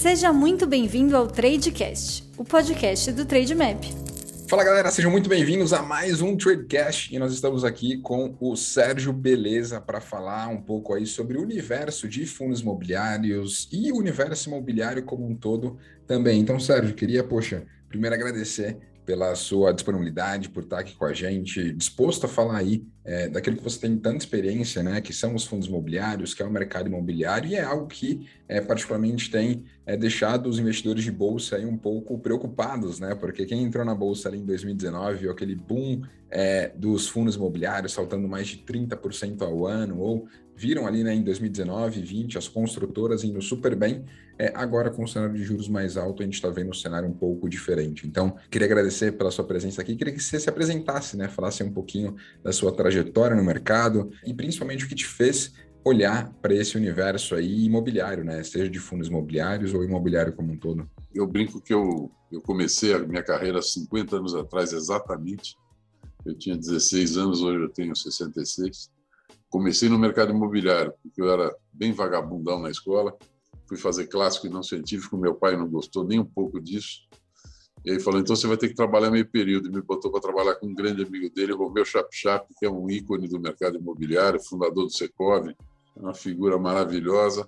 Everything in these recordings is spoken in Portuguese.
Seja muito bem-vindo ao Tradecast, o podcast do Trademap. Fala galera, sejam muito bem-vindos a mais um Tradecast e nós estamos aqui com o Sérgio Beleza para falar um pouco aí sobre o universo de fundos imobiliários e o universo imobiliário como um todo também. Então, Sérgio, queria, primeiro agradecer pela sua disponibilidade, por estar aqui com a gente, disposto a falar aí daquilo que você tem tanta experiência, né, que são os fundos imobiliários, que é o mercado imobiliário, e é algo que particularmente tem deixado os investidores de bolsa aí um pouco preocupados, né, porque quem entrou na bolsa ali em 2019, viu aquele boom dos fundos imobiliários saltando mais de 30% ao ano, ou viram ali, né, em 2019 e 2020 as construtoras indo super bem. Agora, com o cenário de juros mais alto, a gente está vendo um cenário um pouco diferente. Então, queria agradecer pela sua presença aqui. Queria que você se apresentasse, né? Falasse um pouquinho da sua trajetória no mercado e, principalmente, o que te fez olhar para esse universo aí imobiliário, né? Seja de fundos imobiliários ou imobiliário como um todo. Eu brinco que eu comecei a minha carreira há 50 anos atrás, exatamente. Eu tinha 16 anos, hoje eu tenho 66. Comecei no mercado imobiliário, porque eu era bem vagabundão na escola. Fui fazer clássico e não científico, meu pai não gostou nem um pouco disso. E aí falou, então você vai ter que trabalhar meio período. E me botou para trabalhar com um grande amigo dele, Romeu Chap, que é um ícone do mercado imobiliário, fundador do Secov, uma figura maravilhosa.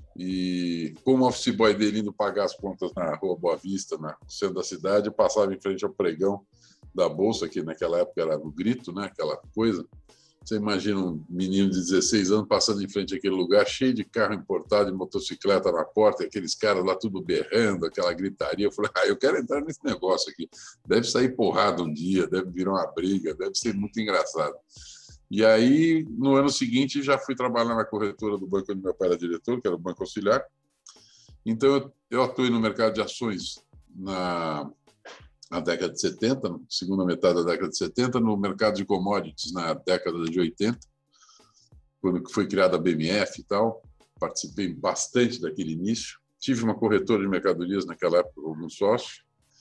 E como office boy dele indo pagar as contas na Rua Boa Vista, no centro da cidade, eu passava em frente ao pregão da Bolsa, que naquela época era no grito, né? Aquela coisa. Você imagina um menino de 16 anos passando em frente àquele lugar cheio de carro importado e motocicleta na porta, e aqueles caras lá tudo berrando, aquela gritaria. Eu falei, eu quero entrar nesse negócio aqui. Deve sair porrada um dia, deve virar uma briga, deve ser muito engraçado. E aí, no ano seguinte, já fui trabalhar na corretora do banco onde meu pai era diretor, que era o Banco Auxiliar. Então, eu atuei no mercado de ações na década de 70, segunda metade da década de 70, no mercado de commodities na década de 80, quando foi criada a BMF e tal. Participei bastante daquele início. Tive uma corretora de mercadorias naquela época, como sócio.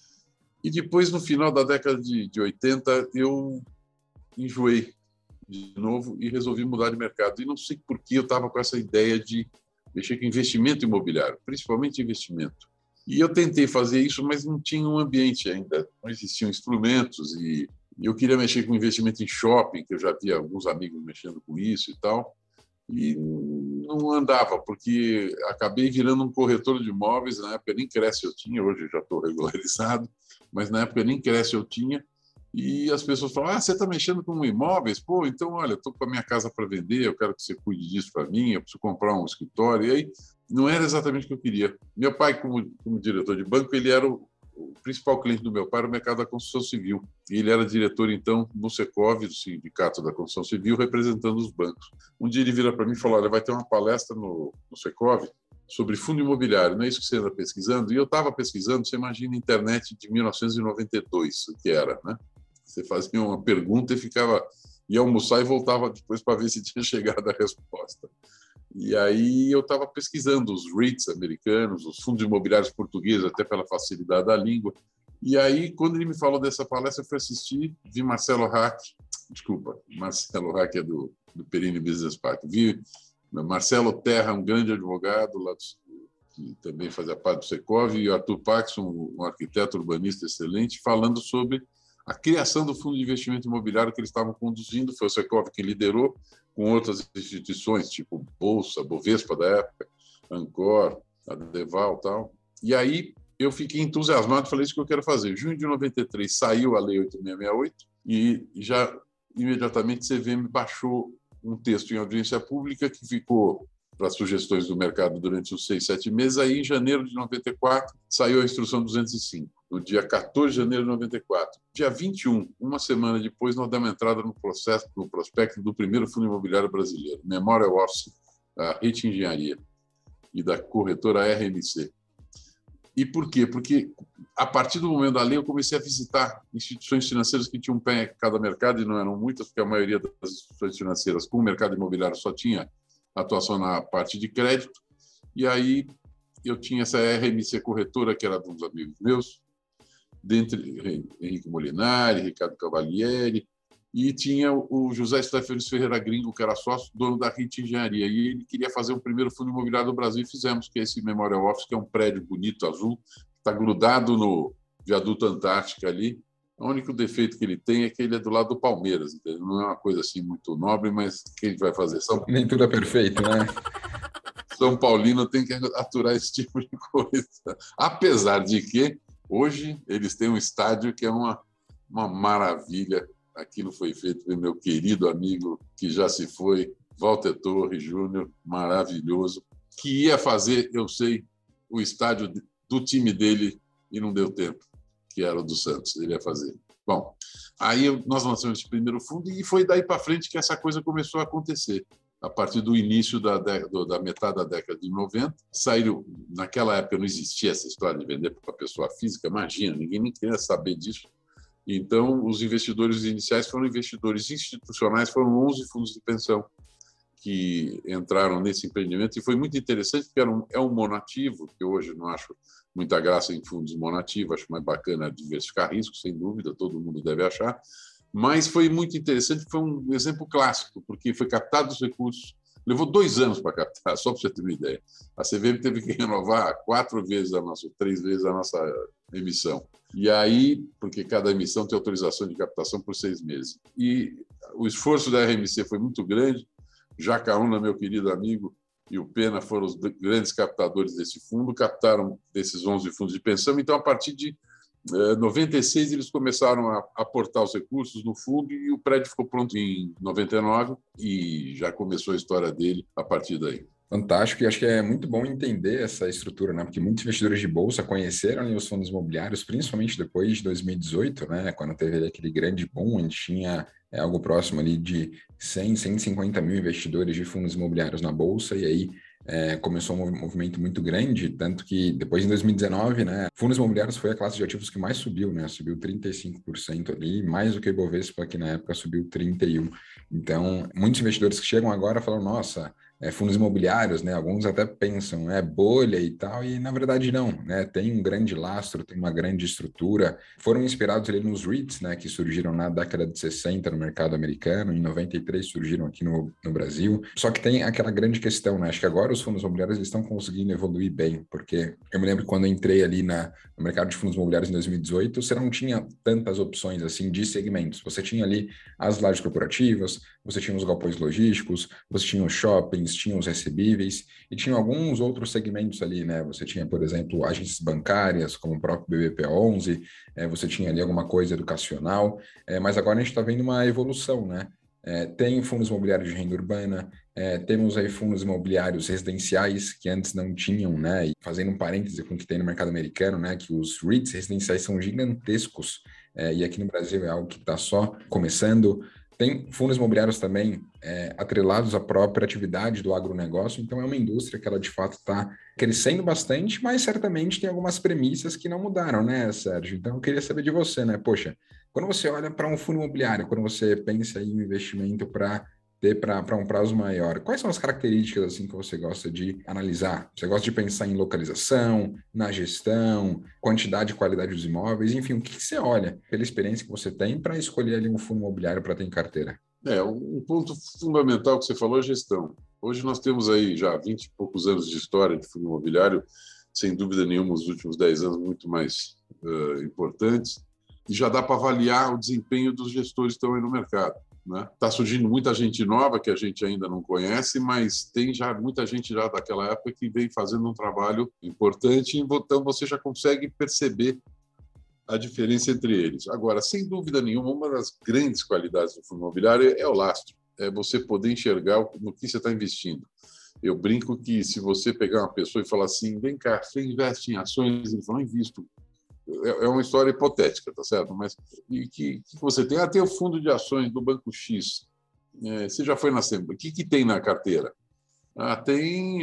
E depois, no final da década de 80, eu enjoei de novo e resolvi mudar de mercado. E não sei por que eu estava com essa ideia de mexer com investimento imobiliário, principalmente investimento. E eu tentei fazer isso, mas não tinha um ambiente ainda, não existiam instrumentos, e eu queria mexer com investimento em shopping, que eu já via alguns amigos mexendo com isso e tal, e não andava, porque acabei virando um corretor de imóveis. Na época nem Cresce eu tinha, hoje eu já estou regularizado, mas na época nem Cresce eu tinha, e as pessoas falam, você está mexendo com imóveis? Pô, então, olha, estou com a minha casa para vender, eu quero que você cuide disso para mim, eu preciso comprar um escritório. E aí, não era exatamente o que eu queria. Meu pai, como diretor de banco, ele era o principal cliente do meu pai, era o mercado da construção civil. E ele era diretor, então, no Secov, do Sindicato da Construção Civil, representando os bancos. Um dia ele vira para mim e falou, olha, vai ter uma palestra no Secov sobre fundo imobiliário, não é isso que você anda pesquisando? E eu estava pesquisando, você imagina a internet de 1992, o que era, né? Você fazia uma pergunta e ia almoçar e voltava depois para ver se tinha chegado a resposta. E aí eu estava pesquisando os REITs americanos, os fundos imobiliários portugueses, até pela facilidade da língua. E aí, quando ele me falou dessa palestra, eu fui assistir, vi Marcelo Hack é do Perini Business Park, vi Marcelo Terra, um grande advogado, lá que também fazia parte do Secov, e Arthur Paxson, um arquiteto urbanista excelente, falando sobre a criação do fundo de investimento imobiliário que eles estavam conduzindo. Foi o Secov que liderou, com outras instituições, tipo Bolsa, Bovespa da época, Ancor, a Deval e tal. E aí eu fiquei entusiasmado e falei, isso que eu quero fazer. Em junho de 93 saiu a Lei 8668 e já imediatamente a CVM baixou um texto em audiência pública que ficou para sugestões do mercado durante uns 6, 7 meses. Aí, em janeiro de 94, saiu a Instrução 205, no dia 14 de janeiro de 94. Dia 21, uma semana depois, nós demos entrada no prospecto do primeiro fundo imobiliário brasileiro, Memorial Office, da RIT Engenharia e da corretora RMC. E por quê? Porque, a partir do momento da lei, eu comecei a visitar instituições financeiras que tinham um pé em cada mercado, e não eram muitas, porque a maioria das instituições financeiras com o mercado imobiliário só tinha atuação na parte de crédito. E aí eu tinha essa RMC Corretora, que era de uns amigos meus, dentre Henrique Molinari, Ricardo Cavalieri, e tinha o José Stefanes Ferreira Gringo, que era sócio, dono da RIT Engenharia, e ele queria fazer o primeiro fundo imobiliário do Brasil, e fizemos, que é esse Memorial Office, que é um prédio bonito, azul, está grudado no viaduto Antártica ali. O único defeito que ele tem é que ele é do lado do Palmeiras, entendeu? Não é uma coisa assim muito nobre, mas o que ele vai fazer? Nem tudo é perfeito, né? São Paulino tem que aturar esse tipo de coisa. Apesar de que, hoje, eles têm um estádio que é uma maravilha. Aquilo foi feito pelo meu querido amigo, que já se foi, Walter Torres Júnior, maravilhoso, que ia fazer, eu sei, o estádio do time dele e não deu tempo, que era o do Santos, ele ia fazer. Bom, aí nós lançamos esse primeiro fundo e foi daí para frente que essa coisa começou a acontecer. A partir do início da metade da década de 90, saíram, naquela época não existia essa história de vender para pessoa física, imagina, ninguém nem queria saber disso. Então, os investidores iniciais foram investidores institucionais, foram 11 fundos de pensão que entraram nesse empreendimento, e foi muito interessante, porque é um monoativo, que hoje não acho muita graça em fundos monoativos, acho mais bacana diversificar riscos, sem dúvida, todo mundo deve achar, mas foi muito interessante, foi um exemplo clássico, porque foi captado os recursos, levou 2 anos para captar, só para você ter uma ideia. A CVM teve que renovar 3 vezes a nossa emissão. E aí, porque cada emissão tem autorização de captação por 6 meses. E o esforço da RMC foi muito grande. Jacaúna, meu querido amigo, e o Pena foram os grandes captadores desse fundo, captaram desses 11 fundos de pensão. Então, a partir de 96, eles começaram a aportar os recursos no fundo e o prédio ficou pronto em 99 e já começou a história dele a partir daí. Fantástico, e acho que é muito bom entender essa estrutura, né? Porque muitos investidores de bolsa conheceram ali os fundos imobiliários, principalmente depois de 2018, né? Quando teve aquele grande boom, a gente tinha algo próximo ali de 100, 150 mil investidores de fundos imobiliários na bolsa, e aí começou um movimento muito grande, tanto que depois, em 2019, né, fundos imobiliários foi a classe de ativos que mais subiu, né? Subiu 35% ali, mais do que o Ibovespa, que na época subiu 31%. Então, muitos investidores que chegam agora falam, nossa, fundos imobiliários, né? Alguns até pensam, bolha e tal, e na verdade não, né? Tem um grande lastro, tem uma grande estrutura. Foram inspirados ali nos REITs, né? Que surgiram na década de 60 no mercado americano, em 93 surgiram aqui no Brasil. Só que tem aquela grande questão, né? Acho que agora os fundos imobiliários eles estão conseguindo evoluir bem, porque eu me lembro quando eu entrei ali no mercado de fundos imobiliários em 2018, você não tinha tantas opções assim de segmentos. Você tinha ali as lajes corporativas, você tinha os galpões logísticos, você tinha os shoppings, tinha os recebíveis e tinha alguns outros segmentos ali, né? Você tinha, por exemplo, agências bancárias, como o próprio BBPA11, você tinha ali alguma coisa educacional, mas agora a gente está vendo uma evolução, né? Tem fundos imobiliários de renda urbana, temos aí fundos imobiliários residenciais que antes não tinham, né? E fazendo um parêntese com o que tem no mercado americano, né? Que os REITs residenciais são gigantescos, e aqui no Brasil é algo que está só começando. Tem fundos imobiliários também atrelados à própria atividade do agronegócio, então é uma indústria que ela de fato está crescendo bastante, mas certamente tem algumas premissas que não mudaram, né, Sérgio? Então eu queria saber de você, né? Poxa, quando você olha para um fundo imobiliário, quando você pensa em um investimento para ter para um prazo maior, quais são as características assim que você gosta de analisar? Você gosta de pensar em localização, na gestão, quantidade e qualidade dos imóveis, enfim, o que você olha pela experiência que você tem para escolher ali um fundo imobiliário para ter em carteira? Um ponto fundamental que você falou é gestão. Hoje nós temos aí já 20 e poucos anos de história de fundo imobiliário, sem dúvida nenhuma, os últimos 10 anos muito mais importantes, e já dá para avaliar o desempenho dos gestores que estão aí no mercado. Está surgindo muita gente nova que a gente ainda não conhece, mas tem já muita gente já daquela época que vem fazendo um trabalho importante, então você já consegue perceber a diferença entre eles. Agora, sem dúvida nenhuma, uma das grandes qualidades do fundo imobiliário é o lastro, é você poder enxergar no que você está investindo. Eu brinco que se você pegar uma pessoa e falar assim, vem cá, você investe em ações? Ele fala, não invisto. É uma história hipotética, tá certo? Mas e que você tem? Tem o fundo de ações do Banco X. Você já foi na Assembleia? O que tem na carteira? Tem,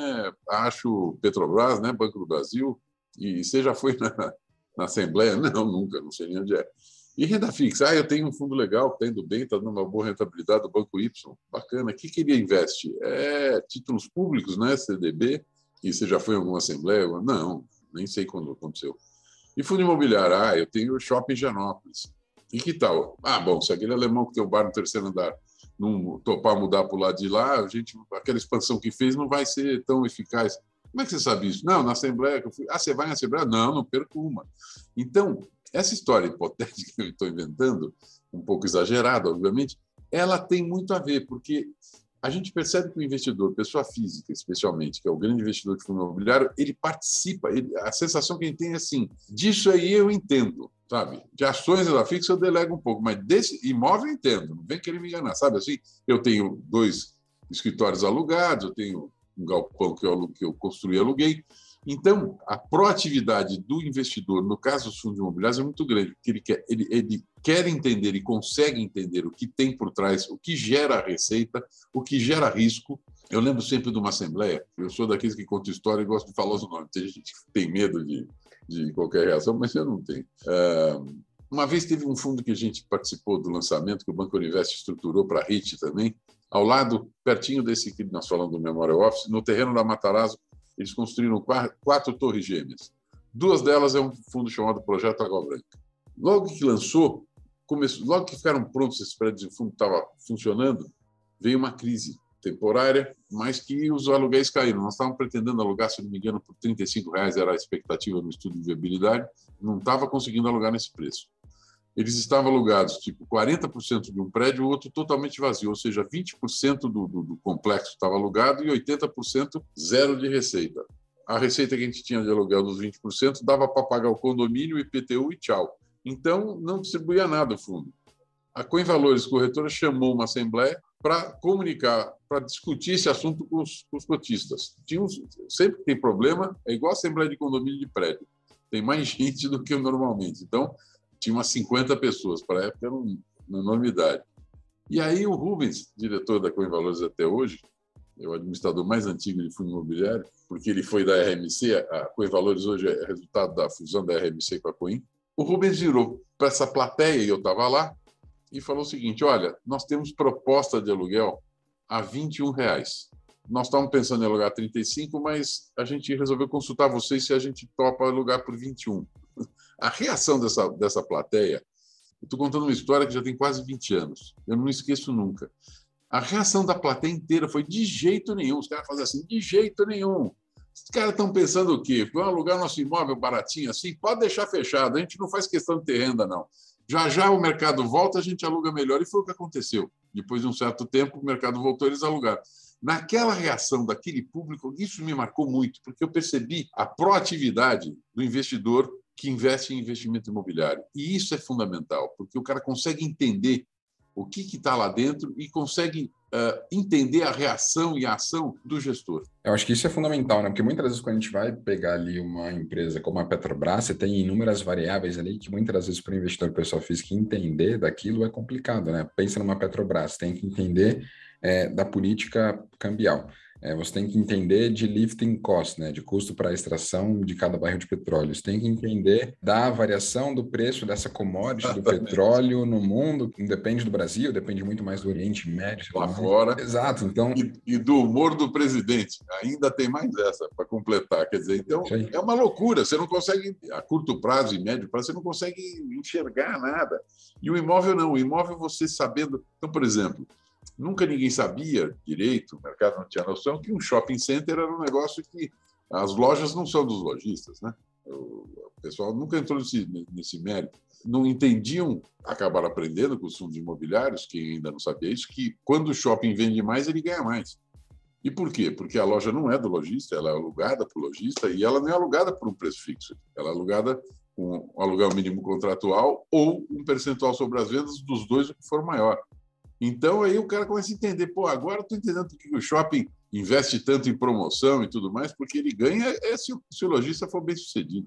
acho, Petrobras, né? Banco do Brasil. E você já foi na Assembleia? Não, nunca, não sei nem onde é. E renda fixa? Eu tenho um fundo legal, está indo bem, está dando uma boa rentabilidade do Banco Y. Bacana. O que ele investe? Títulos públicos, né? CDB. E você já foi em alguma Assembleia? Não, nem sei quando aconteceu. E fundo imobiliário? Eu tenho o Shopping Higienópolis. E que tal? Ah, bom, se aquele alemão que tem o bar no terceiro andar não topar mudar para o lado de lá, aquela expansão que fez não vai ser tão eficaz. Como é que você sabe isso? Não, na Assembleia que eu fui. Ah, você vai na Assembleia? Não, não perco uma. Então, essa história hipotética que eu estou inventando, um pouco exagerada, obviamente, ela tem muito a ver, porque a gente percebe que o investidor, pessoa física especialmente, que é o grande investidor de fundo imobiliário, ele participa, a sensação que ele tem é assim, disso aí eu entendo, sabe? De ações da fixa eu delego um pouco, mas desse imóvel eu entendo, não vem querer me enganar, sabe? Assim, eu tenho 2 escritórios alugados, eu tenho um galpão que eu construí e aluguei. Então, a proatividade do investidor, no caso dos fundos imobiliários, é muito grande, porque ele quer entender e consegue entender o que tem por trás, o que gera receita, o que gera risco. Eu lembro sempre de uma assembleia, eu sou daqueles que contam história e gosto de falar os nomes. Tem gente que tem medo de qualquer reação, mas eu não tenho. Uma vez teve um fundo que a gente participou do lançamento, que o Banco Universo estruturou para a REIT também, ao lado, pertinho desse que nós falamos do Memorial Office, no terreno da Matarazzo, eles construíram 4 torres gêmeas. 2 delas é um fundo chamado Projeto Água Branca. Logo que lançou, logo que ficaram prontos esses prédios e o fundo estava funcionando, veio uma crise temporária, mas que os aluguéis caíram. Nós estávamos pretendendo alugar, se não me engano, por R$35, era a expectativa no estudo de viabilidade, não estava conseguindo alugar nesse preço. Eles estavam alugados, tipo, 40% de um prédio, o outro totalmente vazio, ou seja, 20% do complexo estava alugado e 80% zero de receita. A receita que a gente tinha de aluguel dos 20% dava para pagar o condomínio, o IPTU e tchau. Então, não distribuía nada o fundo. A Coinvalores Corretora chamou uma assembleia para comunicar, para discutir esse assunto com os cotistas. Sempre que tem problema, é igual a assembleia de condomínio de prédio. Tem mais gente do que normalmente. Então, tinha umas 50 pessoas, para a época era uma enormidade. E aí o Rubens, diretor da Coinvalores até hoje, é o administrador mais antigo de fundo imobiliário, porque ele foi da RMC, a Coinvalores hoje é resultado da fusão da RMC com a Coin. O Rubens virou para essa plateia, e eu estava lá, e falou o seguinte, olha, nós temos proposta de aluguel a R$21. Nós estávamos pensando em alugar 35, mas a gente resolveu consultar vocês se a gente topa alugar por 21. A reação dessa plateia, eu estou contando uma história que já tem quase 20 anos, eu não esqueço nunca. A reação da plateia inteira foi de jeito nenhum. Os caras fazem assim, de jeito nenhum. Os caras estão pensando o quê? Vão alugar nosso imóvel baratinho assim? Pode deixar fechado, a gente não faz questão de ter renda, não. Já já o mercado volta, a gente aluga melhor. E foi o que aconteceu. Depois de um certo tempo, o mercado voltou, eles alugaram. Naquela reação daquele público, isso me marcou muito, porque eu percebi a proatividade do investidor que investe em investimento imobiliário. E isso é fundamental, porque o cara consegue entender o que está lá dentro e consegue entender a reação e a ação do gestor. Eu acho que isso é fundamental, né? Porque muitas vezes quando a gente vai pegar ali uma empresa como a Petrobras, você tem inúmeras variáveis ali que muitas vezes para o investidor pessoa física entender daquilo é complicado, né? Pensa numa Petrobras, tem que entender da política cambial. Você tem que entender de lifting cost, né, de custo para a extração de cada barril de petróleo. Você tem que entender da variação do preço dessa commodity do petróleo no mundo, que depende do Brasil, depende muito mais do Oriente Médio. Lá fora. Exato. Então... E do humor do presidente. Ainda tem mais essa para completar. Quer dizer, então é uma loucura. Você não consegue, a curto prazo e médio prazo, você não consegue enxergar nada. E o imóvel não. O imóvel você sabendo... Então, por exemplo... Nunca ninguém sabia direito, o mercado não tinha noção, que um shopping center era um negócio que as lojas não são dos lojistas, né? O pessoal nunca entrou nesse mérito. Não entendiam, acabaram aprendendo com os fundos imobiliários, quem ainda não sabia isso, que quando o shopping vende mais, ele ganha mais. E por quê? Porque a loja não é do lojista, ela é alugada para o lojista e ela não é alugada por um preço fixo. Ela é alugada com um aluguel mínimo contratual ou um percentual sobre as vendas dos dois, o que for maior. Então, aí o cara começa a entender, pô, agora eu estou entendendo por que o shopping investe tanto em promoção e tudo mais, porque ele ganha se o lojista for bem sucedido.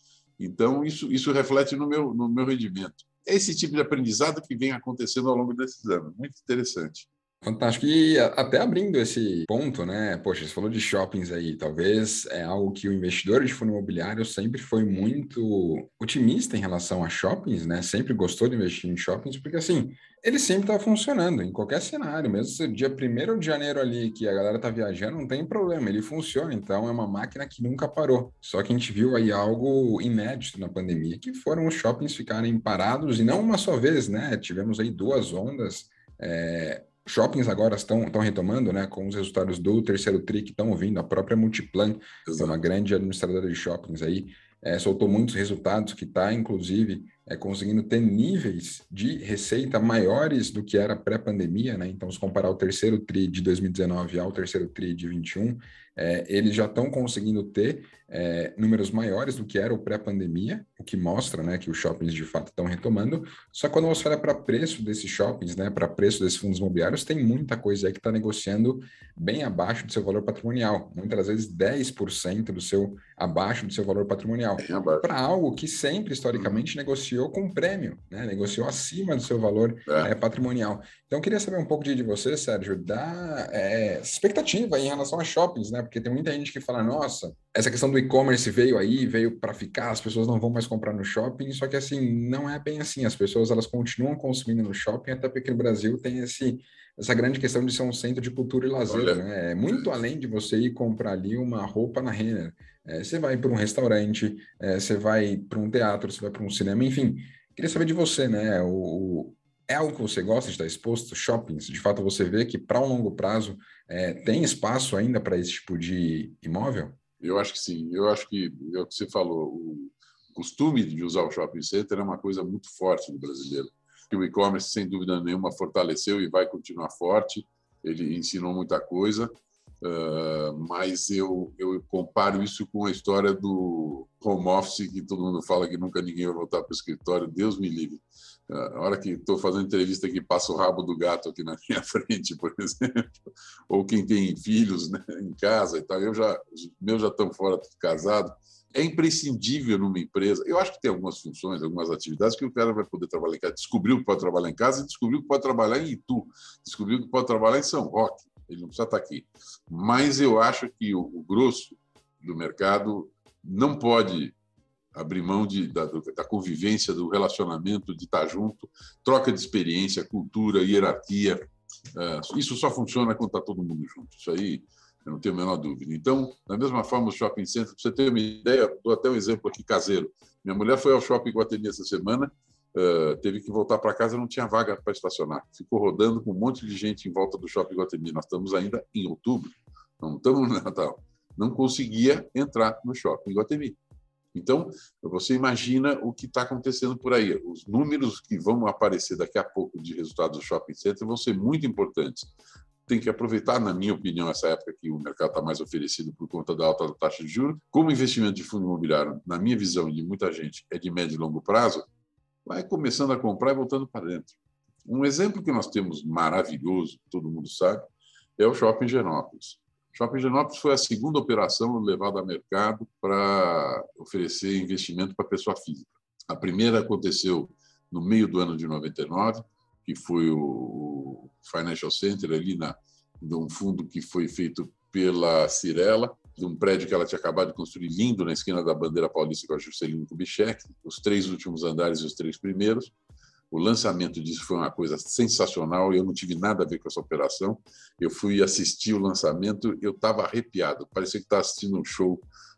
Então, isso reflete no meu rendimento. É esse tipo de aprendizado que vem acontecendo ao longo desses anos. Muito interessante. Fantástico. E até abrindo esse ponto, né? Poxa, você falou de shoppings aí. Talvez é algo que o investidor de fundo imobiliário sempre foi muito otimista em relação a shoppings, né? Sempre gostou de investir em shoppings, porque assim, ele sempre está funcionando em qualquer cenário, mesmo se dia 1º de janeiro ali, que a galera tá viajando, não tem problema, ele funciona. Então é uma máquina que nunca parou. Só que a gente viu aí algo inédito na pandemia, que foram os shoppings ficarem parados, e não uma só vez, né? Tivemos aí 2 ondas. Shoppings agora estão retomando, né, com os resultados do terceiro TRI que estão vindo, a própria Multiplan, que é uma Exato. grande administradora de shoppings aí, soltou muitos resultados que está, inclusive, conseguindo ter níveis de receita maiores do que era pré-pandemia, né? Então, se comparar o terceiro TRI de 2019 ao terceiro TRI de 21, eles já estão conseguindo ter números maiores do que era o pré-pandemia, o que mostra, né, que os shoppings de fato estão retomando. Só que quando você olha para preço desses shoppings, né, para preço desses fundos imobiliários, tem muita coisa aí que está negociando bem abaixo do seu valor patrimonial, muitas vezes 10% abaixo do seu valor patrimonial, Bem abaixo. para algo que sempre, historicamente, negociou com prêmio, né, negociou acima do seu valor patrimonial. Então, eu queria saber um pouco de você, Sérgio, da expectativa em relação a shoppings, né, porque tem muita gente que fala, nossa, essa questão do e-commerce veio para ficar, as pessoas não vão mais comprar no shopping, só que assim, não é bem assim, as pessoas elas continuam consumindo no shopping, até porque no Brasil tem essa grande questão de ser um centro de cultura e lazer, Olha, né? É muito além de você ir comprar ali uma roupa na Renner. Você vai para um restaurante, você vai para um teatro, você vai para um cinema, enfim. Queria saber de você, né? É algo que você gosta de estar exposto? Shoppings, de fato você vê que para um longo prazo tem espaço ainda para esse tipo de imóvel? eu acho que sim. Eu acho que é o que você falou. O costume de usar o shopping center é uma coisa muito forte no brasileiro. Que o e-commerce, sem dúvida nenhuma, fortaleceu e vai continuar forte. Ele ensinou muita coisa, mas eu comparo isso com a história do home office, que todo mundo fala que nunca ninguém vai voltar para o escritório. Deus me livre. A hora que estou fazendo entrevista aqui, passa o rabo do gato aqui na minha frente, por exemplo, ou quem tem filhos, né, em casa e tal. Os meus já estão fora, tudo casado. É imprescindível numa empresa. Eu acho que tem algumas funções, algumas atividades que o cara vai poder trabalhar em casa. Descobriu que pode trabalhar em casa e descobriu que pode trabalhar em Itu. Descobriu que pode trabalhar em São Roque. Ele não precisa estar aqui. Mas eu acho que o grosso do mercado não pode abrir mão da convivência, do relacionamento, de estar junto, troca de experiência, cultura, hierarquia. Isso só funciona quando está todo mundo junto. Isso aí eu não tenho a menor dúvida. Então, da mesma forma, o shopping center, para você ter uma ideia, dou até um exemplo aqui caseiro. Minha mulher foi ao shopping Iguatemi essa semana, teve que voltar para casa, não tinha vaga para estacionar. Ficou rodando com um monte de gente em volta do shopping Iguatemi. Nós estamos ainda em outubro, não estamos no Natal. Não conseguia entrar no shopping Iguatemi. Então, você imagina o que está acontecendo por aí. Os números que vão aparecer daqui a pouco de resultados do shopping center vão ser muito importantes. Tem que aproveitar, na minha opinião, essa época que o mercado está mais oferecido por conta da alta taxa de juros. Como investimento de fundo imobiliário, na minha visão e de muita gente, é de médio e longo prazo, vai começando a comprar e voltando para dentro. Um exemplo que nós temos maravilhoso, todo mundo sabe, é o Shopping Genópolis. O Shopping Genópolis foi a segunda operação levada ao mercado para oferecer investimento para pessoa física. A primeira aconteceu no meio do ano de 99, que foi o Financial Center, ali de um fundo que foi feito pela Cirela, de um prédio que ela tinha acabado de construir lindo na esquina da Bandeira Paulista com a Juscelino Kubitschek, os 3 últimos andares e os 3 primeiros. O lançamento disso foi uma coisa sensacional. Eu não tive nada a ver com essa operação. Eu fui assistir o lançamento, eu estava arrepiado. Parecia que estava assistindo um show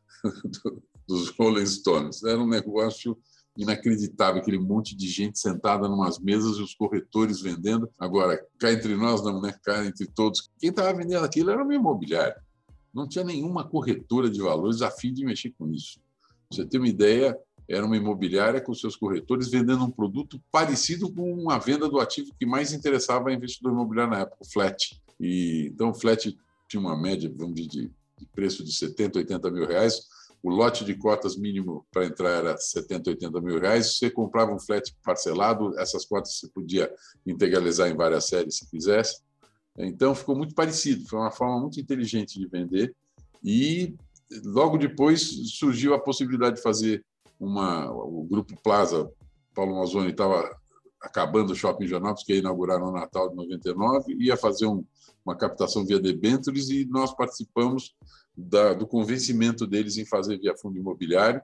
dos Rolling Stones. Era um negócio inacreditável, aquele monte de gente sentada em umas mesas e os corretores vendendo. Agora, cá entre nós, não, né? Cá entre todos. Quem estava vendendo aquilo era o meu imobiliário. Não tinha nenhuma corretora de valores a fim de mexer com isso. Pra você ter uma ideia, era uma imobiliária com seus corretores vendendo um produto parecido com a venda do ativo que mais interessava a investidor imobiliário na época, o flat. Então, o flat tinha uma média, vamos dizer, de preço de 70, 80 mil reais. O lote de cotas mínimo para entrar era 70, 80 mil reais. Você comprava um flat parcelado, essas cotas você podia integralizar em várias séries se quisesse. Então, ficou muito parecido. Foi uma forma muito inteligente de vender. E, logo depois, surgiu a possibilidade de fazer o Grupo Plaza. Paulo Mazzoni estava acabando o Shopping Higienópolis, que ia inaugurar no Natal de 99, ia fazer uma captação via debêntures e nós participamos do convencimento deles em fazer via fundo imobiliário.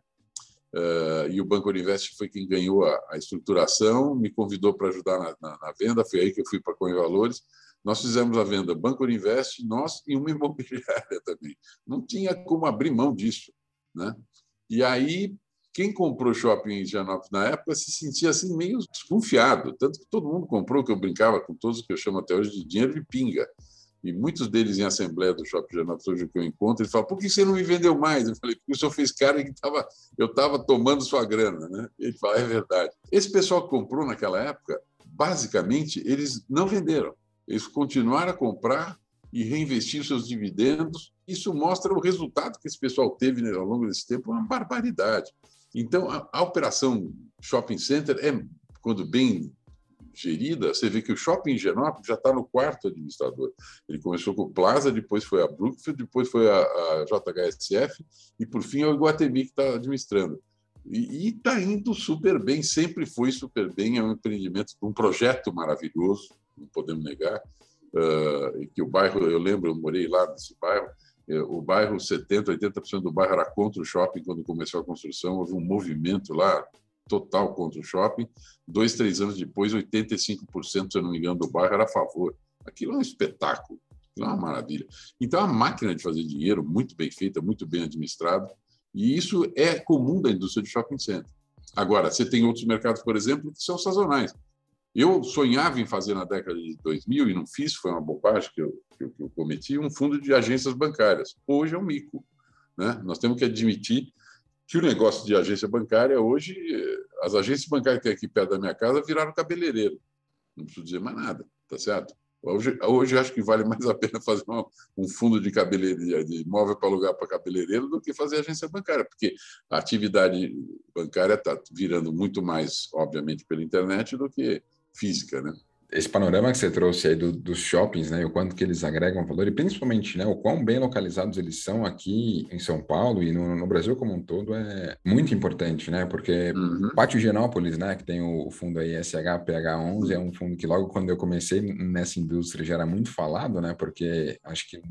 E o Banco Uninvest foi quem ganhou a estruturação, me convidou para ajudar na venda, foi aí que eu fui para a Coin Valores. Nós fizemos a venda Banco Uninvest, nós e uma imobiliária também. Não tinha como abrir mão disso, né? E aí, quem comprou shopping em Higienópolis na época se sentia assim meio desconfiado, tanto que todo mundo comprou, que eu brincava com todos, que eu chamo até hoje de dinheiro de pinga. E muitos deles em assembleia do Shopping Higienópolis, hoje que eu encontro, eles falam, por que você não me vendeu mais? Eu falei, porque o senhor fez cara que eu estava tomando sua grana, né? Ele fala, é verdade. Esse pessoal que comprou naquela época, basicamente, eles não venderam. Eles continuaram a comprar e reinvestir seus dividendos. Isso mostra o resultado que esse pessoal teve, né, ao longo desse tempo, uma barbaridade. Então, a operação Shopping Center quando bem gerida, você vê que o Shopping Higienópolis já está no quarto administrador. Ele começou com o Plaza, depois foi a Brookfield, depois foi a JHSF e, por fim, é o Iguatemi que está administrando. E está indo super bem, sempre foi super bem, é um empreendimento, um projeto maravilhoso, não podemos negar, que o bairro, eu lembro, eu morei lá nesse bairro, o bairro, 70%, 80% do bairro era contra o shopping quando começou a construção, houve um movimento lá total contra o shopping. 2, 3 anos depois, 85%, se eu não me engano, do bairro era a favor. Aquilo é um espetáculo, aquilo é uma maravilha. Então, a máquina de fazer dinheiro, muito bem feita, muito bem administrada, e isso é comum da indústria de shopping center. Agora, você tem outros mercados, por exemplo, que são sazonais. Eu sonhava em fazer na década de 2000 e não fiz, foi uma bobagem que eu cometi, um fundo de agências bancárias. Hoje é um mico, né? Nós temos que admitir que o negócio de agência bancária hoje, as agências bancárias que tem aqui perto da minha casa viraram cabeleireiro. Não preciso dizer mais nada, tá certo? Hoje acho que vale mais a pena fazer um fundo de cabeleireiro, de imóvel para alugar para cabeleireiro, do que fazer agência bancária, porque a atividade bancária está virando muito mais, obviamente, pela internet do que física, né? Esse panorama que você trouxe aí dos shoppings, né, o quanto que eles agregam valor e principalmente, né, o quão bem localizados eles são aqui em São Paulo e no Brasil como um todo é muito importante, né, porque Pátio Higienópolis, né, que tem o fundo aí SHPH11, é um fundo que logo quando eu comecei nessa indústria já era muito falado, né, porque acho que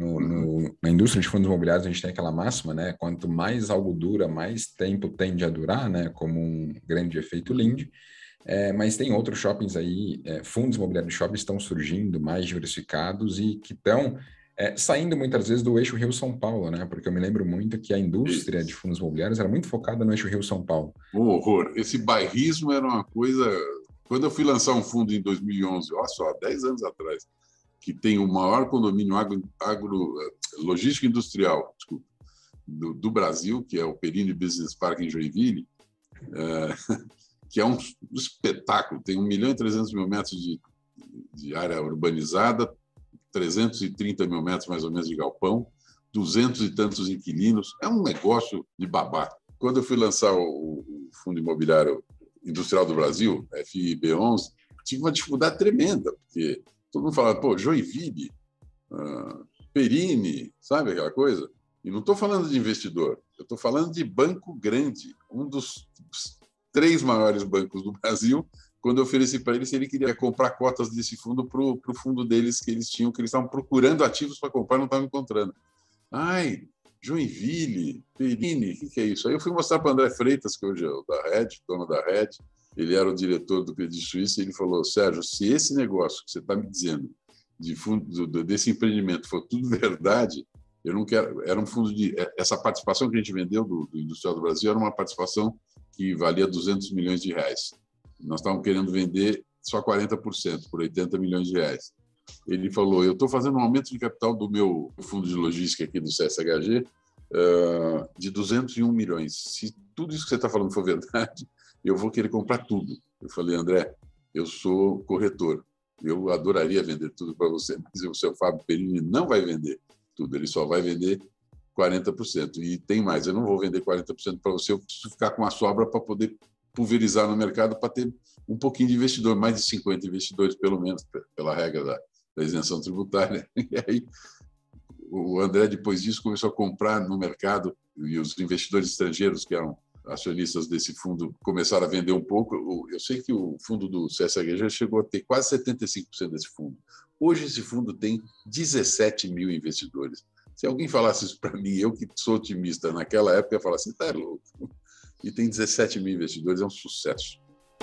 na indústria de fundos imobiliários a gente tem aquela máxima, né, quanto mais algo dura, mais tempo tende a durar, né, como um grande efeito Linde. Mas tem outros shoppings aí, fundos imobiliários de shoppings estão surgindo, mais diversificados e que estão saindo muitas vezes do eixo Rio-São Paulo, né? Porque eu me lembro muito que a indústria de fundos imobiliários era muito focada no eixo Rio-São Paulo. Um horror. Esse bairrismo era uma coisa... Quando eu fui lançar um fundo em 2011, olha só, 10 anos atrás, que tem o maior condomínio logístico industrial, desculpa, do Brasil, que é o Perini Business Park em Joinville, que é um espetáculo, tem 1.300.000 metros de área urbanizada, 330 mil metros mais ou menos de galpão, 200 e tantos inquilinos, é um negócio de babá. Quando eu fui lançar o Fundo Imobiliário Industrial do Brasil, FIB11, tive uma dificuldade tremenda, porque todo mundo falava, pô, Joinville, Perini, sabe aquela coisa? E não estou falando de investidor, eu estou falando de banco grande, um dos 3 maiores bancos do Brasil. Quando eu ofereci para ele se ele queria comprar cotas desse fundo para o fundo deles que eles tinham, que eles estavam procurando ativos para comprar, não estavam encontrando. Ai, Joinville, Perini, o que é isso? Aí eu fui mostrar para o André Freitas, que hoje é o da Red, dono da Red, ele era o diretor do Credit Suisse, e ele falou, Sérgio, se esse negócio que você está me dizendo de fundo, desse empreendimento for tudo verdade, eu não quero... Era um fundo de... Essa participação que a gente vendeu do Industrial do Brasil era uma participação que valia 200 milhões de reais. Nós estávamos querendo vender só 40%, por 80 milhões de reais. Ele falou, eu estou fazendo um aumento de capital do meu fundo de logística aqui do CSHG de 201 milhões. Se tudo isso que você está falando for verdade, eu vou querer comprar tudo. Eu falei, André, eu sou corretor. Eu adoraria vender tudo para você, mas o seu Fábio Perini não vai vender tudo, ele só vai vender 40%. E tem mais, eu não vou vender 40% para você, eu preciso ficar com a sobra para poder pulverizar no mercado, para ter um pouquinho de investidor, mais de 50 investidores, pelo menos, pela regra da isenção tributária. E aí, o André, depois disso, começou a comprar no mercado, e os investidores estrangeiros, que eram acionistas desse fundo começaram a vender um pouco. Eu sei que o fundo do CSH já chegou a ter quase 75% desse fundo. Hoje, esse fundo tem 17 mil investidores. Se alguém falasse isso para mim, eu que sou otimista naquela época, eu ia falar assim, tá louco. E tem 17 mil investidores, é um sucesso.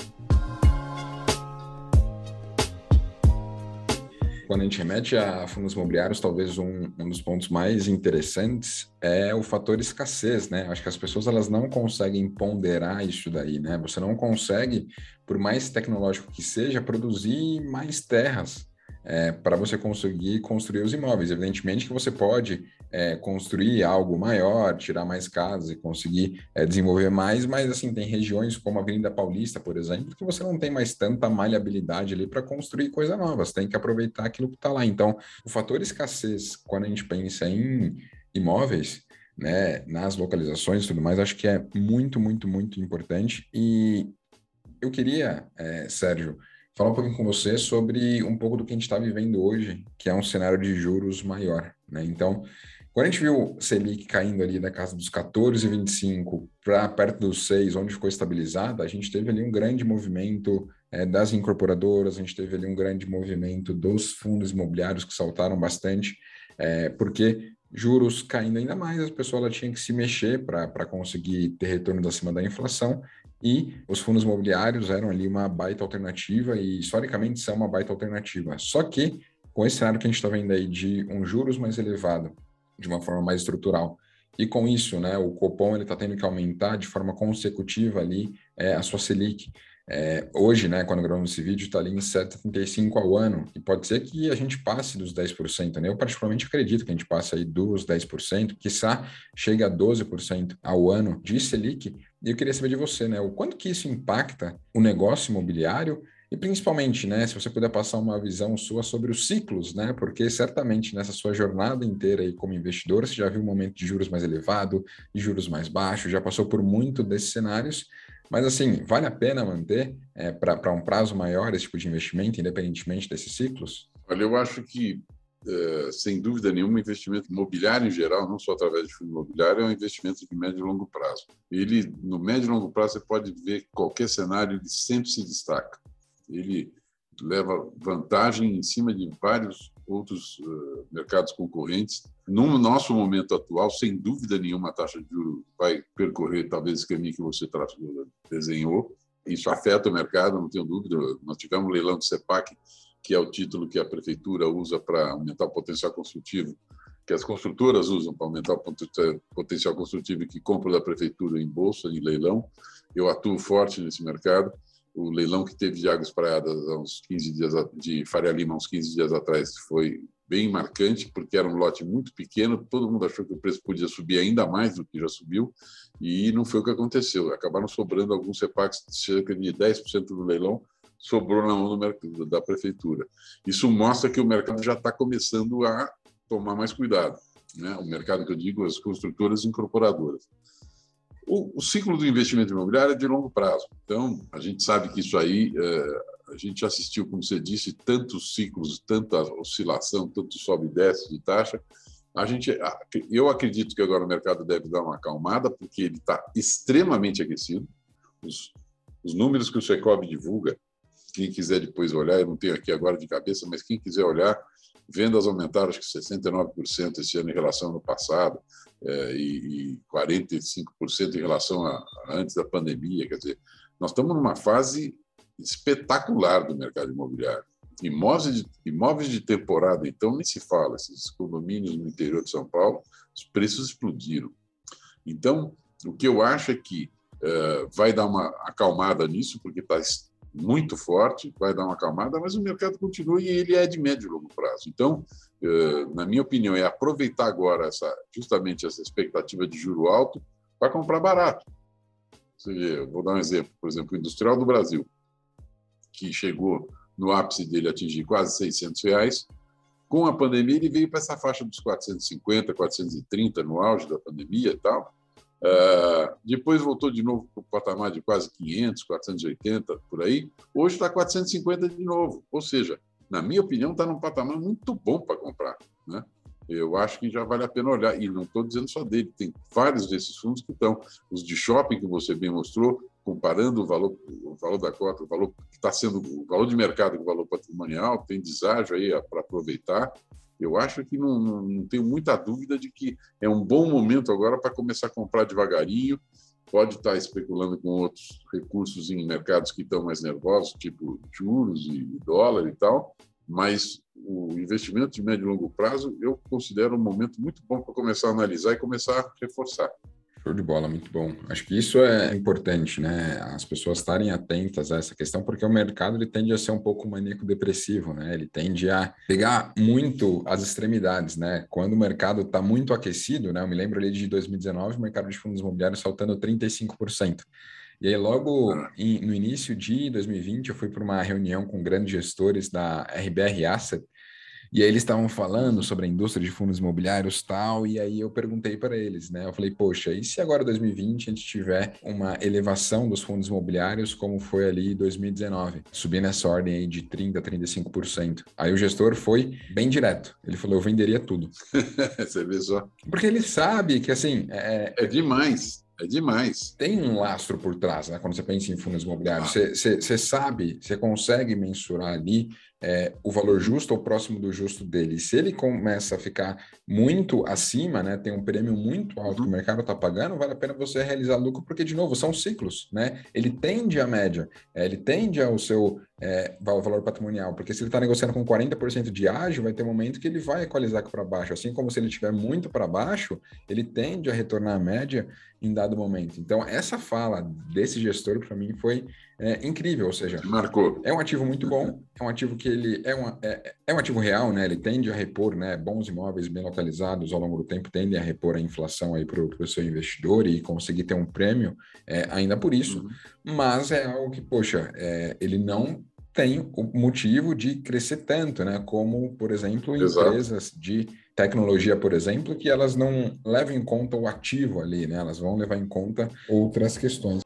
Quando a gente remete a fundos imobiliários, talvez um dos pontos mais interessantes é o fator escassez, né? Acho que as pessoas elas não conseguem ponderar isso daí, né? Você não consegue, por mais tecnológico que seja, produzir mais terras para você conseguir construir os imóveis. Evidentemente que você pode construir algo maior, tirar mais casas e conseguir desenvolver mais, mas assim, tem regiões como a Avenida Paulista, por exemplo, que você não tem mais tanta maleabilidade ali para construir coisa nova, você tem que aproveitar aquilo que está lá. Então, o fator escassez, quando a gente pensa em imóveis, né, nas localizações e tudo mais, acho que é muito, muito, muito importante. E eu queria, Sérgio, falar um pouquinho com você sobre um pouco do que a gente está vivendo hoje, que é um cenário de juros maior, né? Então, quando a gente viu Selic caindo ali da casa dos 14,25 para perto dos 6, onde ficou estabilizada, a gente teve ali um grande movimento das incorporadoras, a gente teve ali um grande movimento dos fundos imobiliários que saltaram bastante, porque juros caindo ainda mais, a pessoa ela tinha que se mexer para conseguir ter retorno acima da inflação, e os fundos imobiliários eram ali uma baita alternativa e, historicamente, são uma baita alternativa. Só que, com esse cenário que a gente está vendo aí de um juros mais elevado, de uma forma mais estrutural, e com isso, né, o Copom está tendo que aumentar de forma consecutiva ali a sua Selic. Hoje, né, quando gravamos esse vídeo, está ali em 7,35 ao ano, e pode ser que a gente passe dos 10%, né? Eu particularmente acredito que a gente passe aí dos 10%, quiçá chegue a 12% ao ano de Selic, e eu queria saber de você, né, o quanto que isso impacta o negócio imobiliário, e principalmente, né, se você puder passar uma visão sua sobre os ciclos, né, porque certamente nessa sua jornada inteira aí como investidor, você já viu um momento de juros mais elevado, de juros mais baixos, já passou por muito desses cenários. Mas, assim, vale a pena manter para um prazo maior esse tipo de investimento, independentemente desses ciclos? Olha, eu acho que, sem dúvida nenhuma, investimento imobiliário em geral, não só através de fundo imobiliário, é um investimento de médio e longo prazo. Ele, no médio e longo prazo, você pode ver que qualquer cenário, ele sempre se destaca. Ele leva vantagem em cima de vários outros mercados concorrentes. No nosso momento atual, sem dúvida nenhuma, a taxa de juros vai percorrer talvez esse caminho que você desenhou. Isso afeta o mercado, não tenho dúvida. Nós tivemos um leilão do CEPAC, que é o título que a prefeitura usa para aumentar o potencial construtivo, que as construtoras usam para aumentar o potencial construtivo e que compram da prefeitura em bolsa, em leilão. Eu atuo forte nesse mercado. O leilão que teve de Águas Praiadas há uns 15 dias, de Faria Lima, uns 15 dias atrás, foi bem marcante, porque era um lote muito pequeno, todo mundo achou que o preço podia subir ainda mais do que já subiu, e não foi o que aconteceu. Acabaram sobrando alguns CEPACs, cerca de 10% do leilão, sobrou na mão da prefeitura. Isso mostra que o mercado já está começando a tomar mais cuidado, né? O mercado que eu digo, as construtoras e incorporadoras. O ciclo do investimento imobiliário é de longo prazo. Então, a gente sabe que isso aí, a gente assistiu, como você disse, tantos ciclos, tanta oscilação, tanto sobe e desce de taxa. Eu acredito que agora o mercado deve dar uma acalmada, porque ele está extremamente aquecido. Os números que o Secovi divulga, quem quiser depois olhar, eu não tenho aqui agora de cabeça, mas quem quiser olhar, vendas aumentaram acho que 69% esse ano em relação ao ano passado, e 45% em relação a antes da pandemia. Quer dizer, nós estamos numa fase espetacular do mercado imobiliário. Imóveis de temporada, então, nem se fala. Esses condomínios no interior de São Paulo, os preços explodiram. Então, o que eu acho é que vai dar uma acalmada nisso, porque está muito forte, vai dar uma acalmada, mas o mercado continua e ele é de médio e longo prazo. Então, na minha opinião, é aproveitar agora justamente essa expectativa de juro alto para comprar barato. Eu vou dar um exemplo, por exemplo, o Industrial do Brasil, que chegou no ápice dele a atingir quase R$600, com a pandemia ele veio para essa faixa dos 450, 430 no auge da pandemia e tal. Depois voltou de novo para o patamar de quase 500, 480, por aí. Hoje está 450 de novo. Ou seja, na minha opinião, está num patamar muito bom para comprar, né? eu acho que já vale a pena olhar. E não estou dizendo só dele, tem vários desses fundos que estão. Os de shopping, que você bem mostrou, comparando o valor da cota, o valor que está sendo o valor de mercado com o valor patrimonial, tem deságio aí para aproveitar. Eu acho que não tenho muita dúvida de que é um bom momento agora para começar a comprar devagarinho. Pode estar especulando com outros recursos em mercados que estão mais nervosos, tipo juros e dólar e tal, mas o investimento de médio e longo prazo eu considero um momento muito bom para começar a analisar e começar a reforçar. Show de bola, muito bom. Acho que isso é importante, né? As pessoas estarem atentas a essa questão, porque o mercado ele tende a ser um pouco maníaco-depressivo, né? Ele tende a pegar muito as extremidades, né? Quando o mercado está muito aquecido, né? Eu me lembro ali de 2019, o mercado de fundos imobiliários saltando 35%. E aí, logo no início de 2020, eu fui para uma reunião com grandes gestores da RBR Asset, e aí eles estavam falando sobre a indústria de fundos imobiliários e tal, e aí eu perguntei para eles, né? Eu falei, poxa, e se agora 2020 a gente tiver uma elevação dos fundos imobiliários como foi ali em 2019, subir nessa ordem aí de 30% a 35%. Aí o gestor foi bem direto, ele falou, eu venderia tudo. Você vê só. Porque ele sabe que, assim... É demais. É demais. Tem um lastro por trás, né? Quando você pensa em fundos imobiliários, você sabe, você consegue mensurar ali o valor justo ou próximo do justo dele. Se ele começa a ficar muito acima, né, tem um prêmio muito alto que o mercado está pagando, vale a pena você realizar lucro, porque, de novo, são ciclos, né? Ele tende à média, ele tende ao seu valor patrimonial, porque se ele está negociando com 40% de ágio, vai ter um momento que ele vai equalizar para baixo. Assim como se ele estiver muito para baixo, ele tende a retornar à média em dado momento. Então, essa fala desse gestor, para mim, foi incrível, ou seja, marcou. É um ativo muito bom, é um ativo que ele é um ativo real, né? Ele tende a repor, né? Bons imóveis bem localizados ao longo do tempo tendem a repor a inflação aí para o seu investidor e conseguir ter um prêmio ainda por isso, mas é algo que, poxa, ele não tem o motivo de crescer tanto, né? Como, por exemplo, empresas de tecnologia, por exemplo, que elas não levam em conta o ativo ali, né? Elas vão levar em conta outras questões.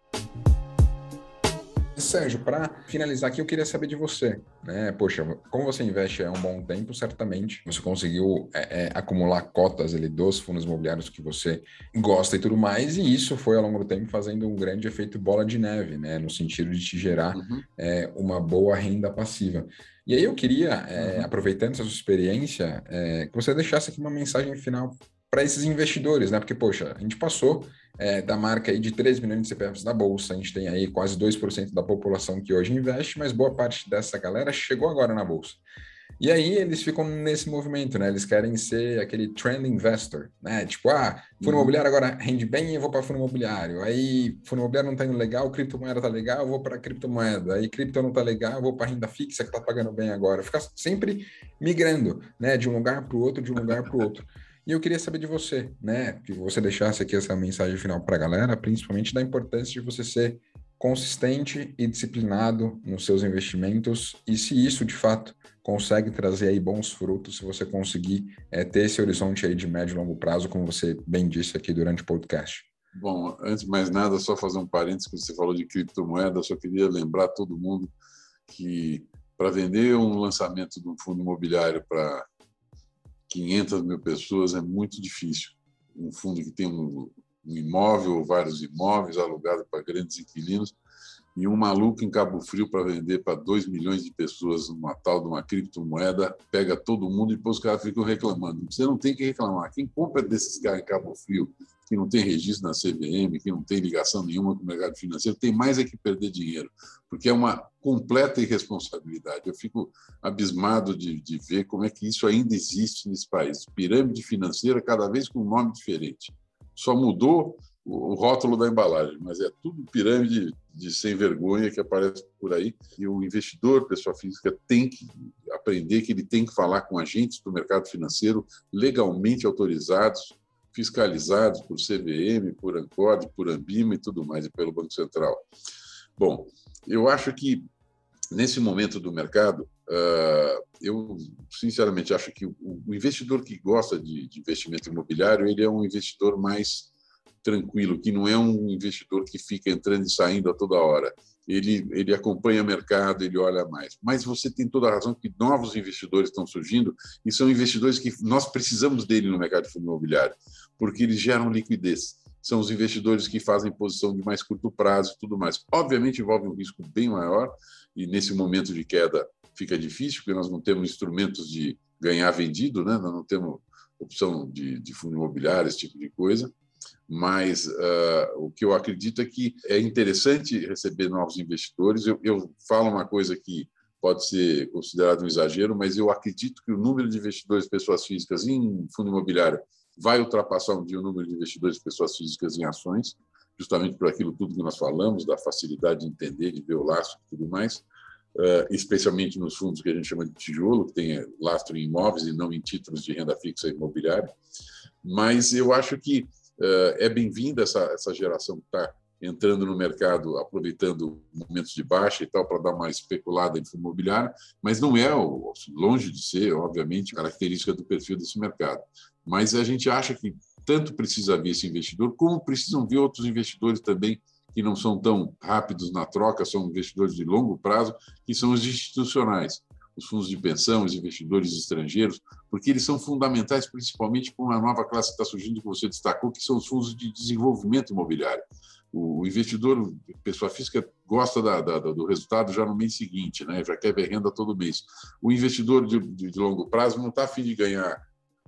Sérgio, para finalizar aqui, eu queria saber de você, né? Poxa, como você investe há um bom tempo, certamente você conseguiu acumular cotas ali dos fundos imobiliários que você gosta e tudo mais, e isso foi ao longo do tempo fazendo um grande efeito bola de neve, né? No sentido de te gerar uma boa renda passiva. E aí eu queria, aproveitando essa sua experiência, que você deixasse aqui uma mensagem final para esses investidores, né? Porque, poxa, a gente passou da marca aí de 3 milhões de CPFs da Bolsa, a gente tem aí quase 2% da população que hoje investe, mas boa parte dessa galera chegou agora na Bolsa. E aí eles ficam nesse movimento, né? Eles querem ser aquele trend investor, né? Tipo, fundo imobiliário agora rende bem, eu vou para fundo imobiliário. Aí, fundo imobiliário não está indo legal, criptomoeda tá legal, eu vou para criptomoeda. Aí, cripto não tá legal, eu vou para renda fixa que tá pagando bem agora. Fica sempre migrando, né? De um lugar para o outro, de um lugar para o outro. E eu queria saber de você, né? Que você deixasse aqui essa mensagem final para a galera, principalmente da importância de você ser consistente e disciplinado nos seus investimentos e se isso, de fato, consegue trazer aí bons frutos, se você conseguir ter esse horizonte aí de médio e longo prazo, como você bem disse aqui durante o podcast. Bom, antes de mais nada, só fazer um parênteses, que você falou de criptomoeda, eu só queria lembrar todo mundo que para vender um lançamento de um fundo imobiliário para 500 mil pessoas é muito difícil. Um fundo que tem um imóvel ou vários imóveis alugados para grandes inquilinos e um maluco em Cabo Frio para vender para 2 milhões de pessoas uma tal de uma criptomoeda, pega todo mundo e depois os caras ficam reclamando. Você não tem que reclamar. Quem compra desses caras em Cabo Frio, que não tem registro na CVM, que não tem ligação nenhuma com o mercado financeiro, tem mais é que perder dinheiro, porque é uma completa irresponsabilidade. Eu fico abismado de ver como é que isso ainda existe nesse país. Pirâmide financeira, cada vez com um nome diferente. Só mudou o rótulo da embalagem, mas é tudo pirâmide de sem vergonha que aparece por aí. E o investidor, pessoa física, tem que aprender que ele tem que falar com agentes do mercado financeiro legalmente autorizados, fiscalizados por CVM, por Ancor, por Ambima e tudo mais, e pelo Banco Central. Bom, eu acho que, nesse momento do mercado, eu, sinceramente, acho que o investidor que gosta de investimento imobiliário, ele é um investidor mais tranquilo, que não é um investidor que fica entrando e saindo a toda hora. Ele acompanha o mercado, ele olha mais. Mas você tem toda a razão que novos investidores estão surgindo e são investidores que nós precisamos dele no mercado de fundo imobiliário, porque eles geram liquidez. São os investidores que fazem posição de mais curto prazo e tudo mais. Obviamente, envolve um risco bem maior e, nesse momento de queda, fica difícil, porque nós não temos instrumentos de ganhar vendido, né? Nós não temos opção de fundo imobiliário, esse tipo de coisa. Mas o que eu acredito é que é interessante receber novos investidores. Eu falo uma coisa que pode ser considerado um exagero, mas eu acredito que o número de investidores pessoas físicas em fundo imobiliário vai ultrapassar um dia o número de investidores pessoas físicas em ações, justamente por aquilo tudo que nós falamos, da facilidade de entender, de ver o lastro e tudo mais, especialmente nos fundos que a gente chama de tijolo, que tem lastro em imóveis e não em títulos de renda fixa imobiliária. Mas eu acho que é bem-vinda essa geração que está entrando no mercado, aproveitando momentos de baixa e tal, para dar uma especulada em fundo imobiliário, mas não é, longe de ser, obviamente, característica do perfil desse mercado. Mas a gente acha que tanto precisa vir esse investidor, como precisam vir outros investidores também, que não são tão rápidos na troca, são investidores de longo prazo, que são os institucionais, os fundos de pensão, os investidores estrangeiros, porque eles são fundamentais, principalmente para uma nova classe que está surgindo, que você destacou, que são os fundos de desenvolvimento imobiliário. O investidor, pessoa física, gosta do resultado já no mês seguinte, né? Já quer ver renda todo mês. O investidor de longo prazo não está a fim de ganhar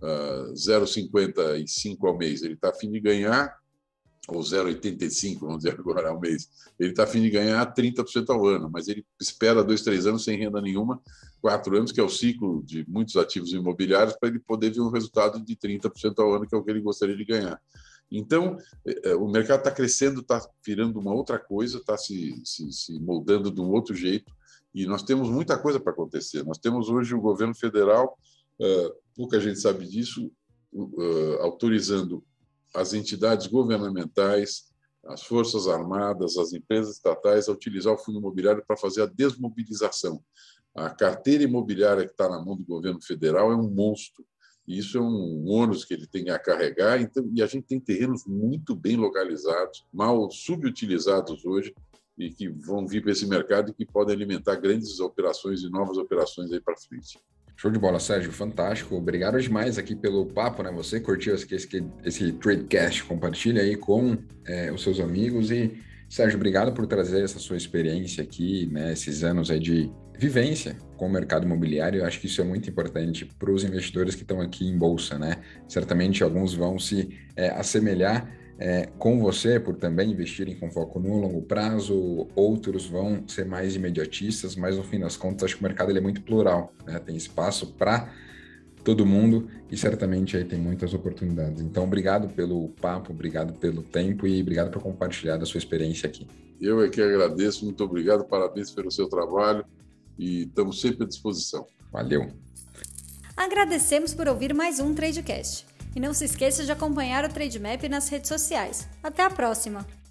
0,55 ao mês, ele está a fim de ganhar, ou 0,85, vamos dizer agora, ao mês, ele está a fim de ganhar 30% ao ano, mas ele espera 2, 3 anos sem renda nenhuma, 4 anos, que é o ciclo de muitos ativos imobiliários, para ele poder ver um resultado de 30% ao ano, que é o que ele gostaria de ganhar. Então, o mercado está crescendo, está virando uma outra coisa, está se moldando de um outro jeito, e nós temos muita coisa para acontecer. Nós temos hoje o governo federal, pouca gente sabe disso, autorizando as entidades governamentais, as Forças Armadas, as empresas estatais a utilizar o fundo imobiliário para fazer a desmobilização. A carteira imobiliária que está na mão do governo federal é um monstro. E isso é um ônus que ele tem a carregar, então, e a gente tem terrenos muito bem localizados, mal subutilizados hoje, e que vão vir para esse mercado e que podem alimentar grandes operações e novas operações aí para frente. Show de bola, Sérgio, fantástico. Obrigado demais aqui pelo papo, né? Você curtiu esse Tradecast, compartilha aí com os seus amigos. E, Sérgio, obrigado por trazer essa sua experiência aqui, né? Esses anos aí de vivência com o mercado imobiliário. Eu acho que isso é muito importante para os investidores que estão aqui em bolsa, né? Certamente alguns vão se assemelhar com você por também investirem com foco no longo prazo, outros vão ser mais imediatistas, mas no fim das contas acho que o mercado ele é muito plural, né? Tem espaço para todo mundo e certamente aí tem muitas oportunidades. Então, obrigado pelo papo, obrigado pelo tempo e obrigado por compartilhar da sua experiência aqui. Eu é que agradeço, muito obrigado, parabéns pelo seu trabalho e estamos sempre à disposição. Valeu! Agradecemos por ouvir mais um Tradecast. E não se esqueça de acompanhar o Trademap nas redes sociais. Até a próxima!